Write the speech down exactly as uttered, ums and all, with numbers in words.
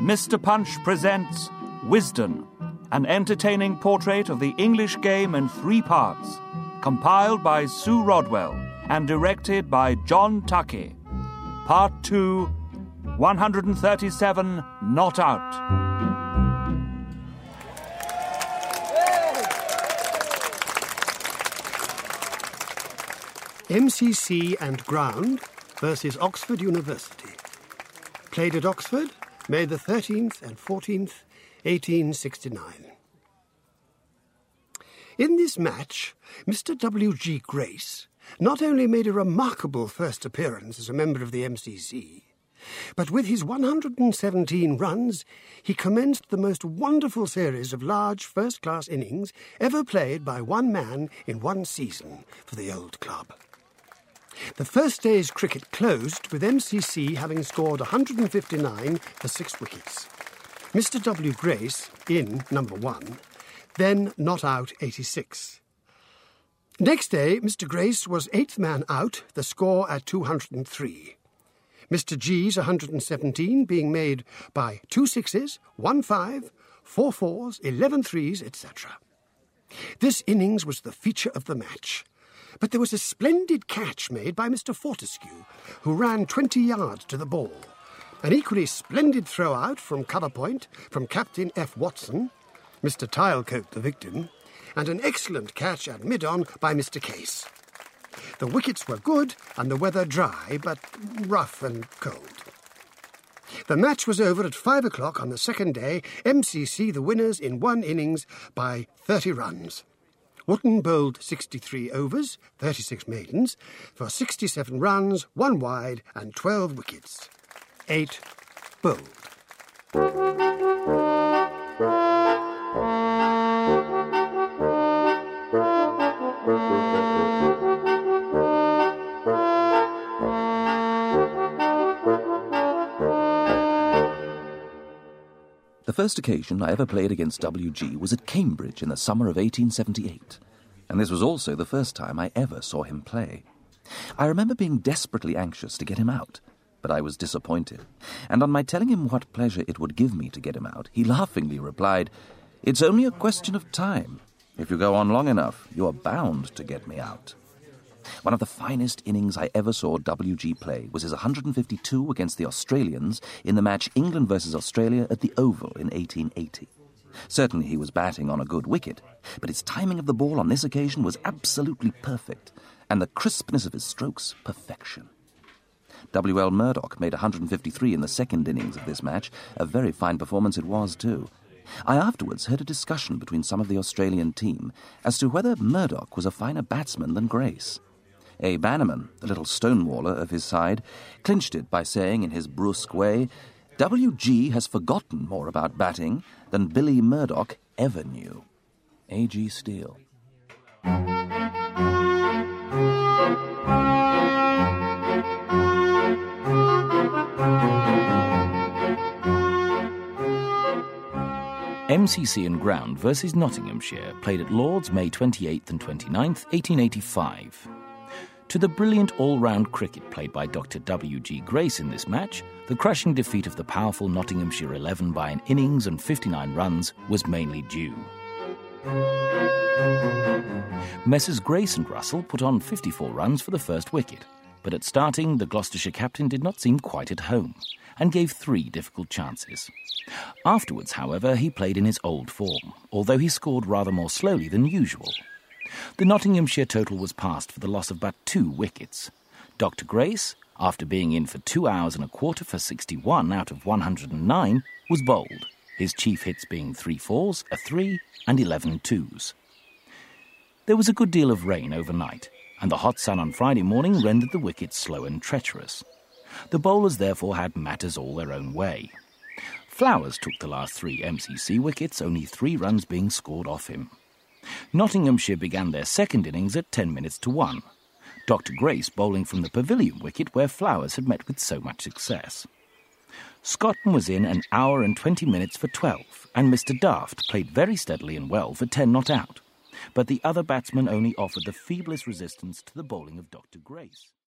Mister Punch presents Wisden, an entertaining portrait of the English game in three parts, compiled by Sue Rodwell and directed by John Tuckey. Part two, one hundred thirty-seven Not Out. M C C and Ground versus Oxford University. Played at Oxford, May the thirteenth and fourteenth, eighteen sixty-nine. In this match, Mister W G Grace not only made a remarkable first appearance as a member of the M C C, but with his one hundred seventeen runs, he commenced the most wonderful series of large first-class innings ever played by one man in one season for the old club. The first day's cricket closed with M C C having scored one hundred fifty-nine for six wickets. Mister W Grace, in number one, then not out eighty-six. Next day, Mister Grace was eighth man out, the score at two hundred three. Mister G's one hundred seventeen being made by two sixes, one five, four fours, eleven threes, et cetera. This innings was the feature of the match. But there was a splendid catch made by Mister Fortescue, who ran twenty yards to the ball. An equally splendid throw-out from cover point from Captain F. Watson, Mister Tilecoat the victim, and an excellent catch at mid-on by Mister Case. The wickets were good and the weather dry, but rough and cold. The match was over at five o'clock on the second day, M C C the winners in one innings by thirty runs. Wootton bowled sixty-three overs, thirty-six maidens, for sixty-seven runs, one wide and twelve wickets. Eight bowled. The first occasion I ever played against W G was at Cambridge in the summer of eighteen seventy-eight, and this was also the first time I ever saw him play. I remember being desperately anxious to get him out, but I was disappointed, and on my telling him what pleasure it would give me to get him out, he laughingly replied, "It's only a question of time. If you go on long enough, you are bound to get me out." One of the finest innings I ever saw W G play was his one hundred fifty-two against the Australians in the match England versus Australia at the Oval in eighteen eighty. Certainly he was batting on a good wicket, but his timing of the ball on this occasion was absolutely perfect, and the crispness of his strokes perfection. W L Murdoch made one hundred fifty-three in the second innings of this match. A very fine performance it was, too. I afterwards heard a discussion between some of the Australian team as to whether Murdoch was a finer batsman than Grace. A. Bannerman, the little stonewaller of his side, clinched it by saying in his brusque way, "W G has forgotten more about batting than Billy Murdoch ever knew." A G Steele. M C C and Ground versus Nottinghamshire played at Lord's May twenty-eighth and twenty-ninth, eighteen eighty-five. To the brilliant all-round cricket played by Doctor W G Grace in this match, the crushing defeat of the powerful Nottinghamshire eleven by an innings and fifty-nine runs was mainly due. Messrs Grace and Russell put on fifty-four runs for the first wicket, but at starting, the Gloucestershire captain did not seem quite at home and gave three difficult chances. Afterwards, however, he played in his old form, although he scored rather more slowly than usual. The Nottinghamshire total was passed for the loss of but two wickets. Doctor Grace, after being in for two hours and a quarter for sixty-one out of one hundred nine, was bowled, his chief hits being three fours, a three, and eleven twos. There was a good deal of rain overnight, and the hot sun on Friday morning rendered the wickets slow and treacherous. The bowlers therefore had matters all their own way. Flowers took the last three M C C wickets, only three runs being scored off him. Nottinghamshire began their second innings at ten minutes to one. Doctor Grace bowling from the Pavilion wicket where Flowers had met with so much success. Scotton was in an hour and twenty minutes for twelve, and Mister Daft played very steadily and well for ten not out. But the other batsmen only offered the feeblest resistance to the bowling of Doctor Grace.